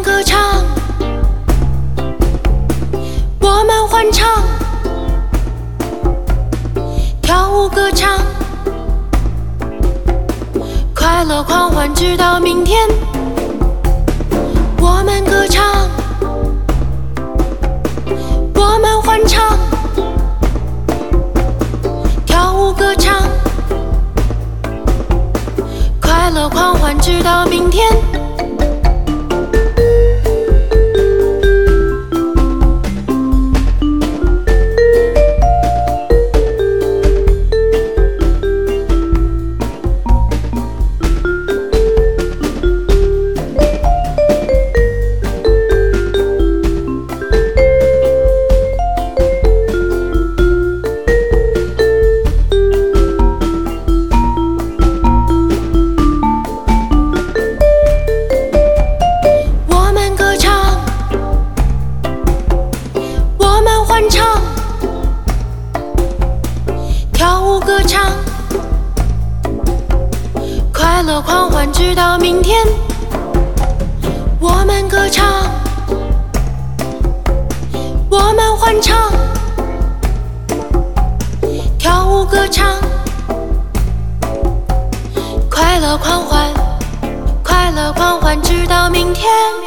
们歌唱，我们欢唱，跳舞歌唱，快乐狂欢直到明天。我们歌唱，我们欢唱，跳舞歌唱，快乐狂欢直到明天。欢唱，跳舞歌唱，快乐狂欢直到明天。我们歌唱，我们欢唱，跳舞歌唱，快乐狂欢，快乐狂欢直到明天。